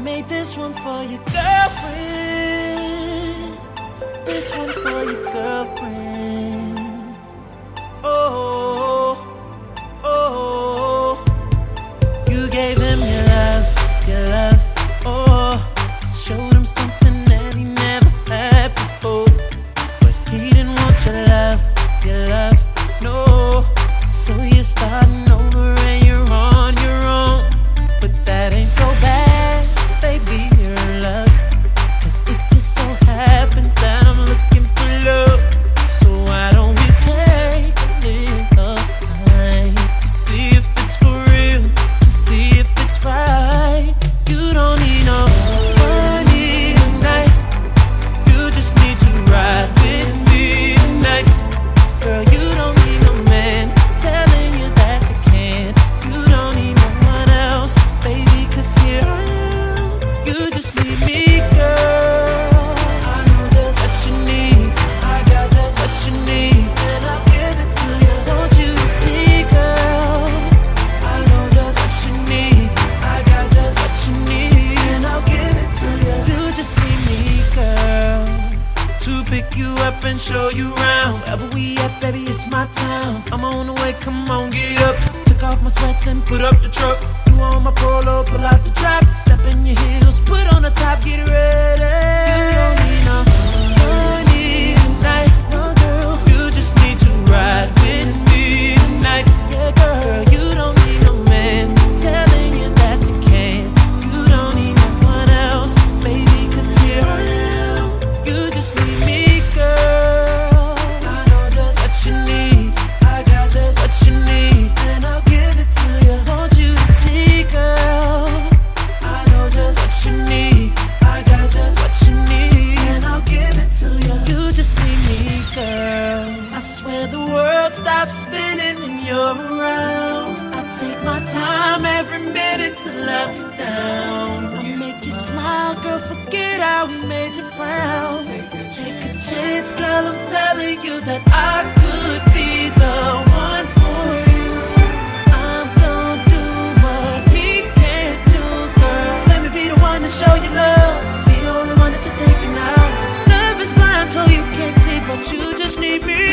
made this one for your girlfriend. This one for your girlfriend. Oh, oh, you gave him your love, oh. Showed him something that he never had before. But he didn't want your love, no. So you're starting over and you're on your own. But that ain't so bad, baby, you're in luck. Cause it just so happens that I'm looking for love. So why don't we take a little time to see if it's for real, to see if it's right. You don't need no money tonight. You just need to ride with me tonight. Girl, you don't need no man telling you that you can't. You don't need no one else, baby, cause here I am. You just need me, girl. I know just what you need. I got just what you need, and I'll give it to you. Want you to see, girl. I know just what you need. I got just what you need, and I'll give it to you. You just need me, girl, to pick you up and show you around. Wherever we at, baby, it's my town. I'm on the way, come on, get up. Took off my sweats and put up the truck. You on my polo, pull out the trap. Step in your heels, put on the top, get ready. You don't need no money tonight, no girl. You just need to ride with me tonight. Yeah, girl, you don't need no man telling you that you can't. You don't need no one else, baby, cause here I am. You just need me, girl. I know just what you need. I got just what you need, and I'll give it to you. Want you to see, girl. I know just what you need. I got just what you need, and I'll give it to you. You just need me, girl. I swear the world stops spinning when you're around. I take my time every minute to love you down. I'll make you smile, girl, forget how we made you frown. Take a chance, girl, I'm telling you that I could be the one for you. I'm gonna do what we can't do, girl. Let me be the one to show you love. Be the only one that you're thinking of. Love is blind, so you can't see, but you just need me.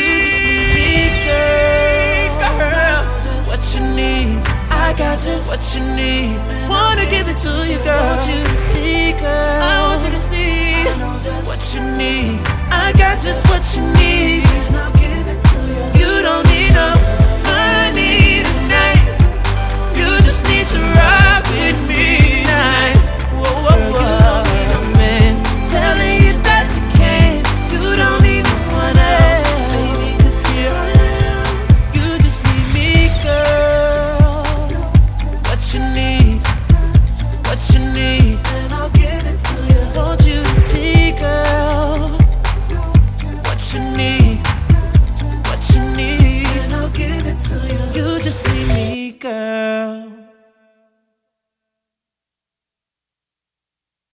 Girl, what you need, I got just what you need. Wanna give it to you, girl. I want you to see, girl. I want you to see what you need. I got just what you need, and I'll give it to you. You don't need no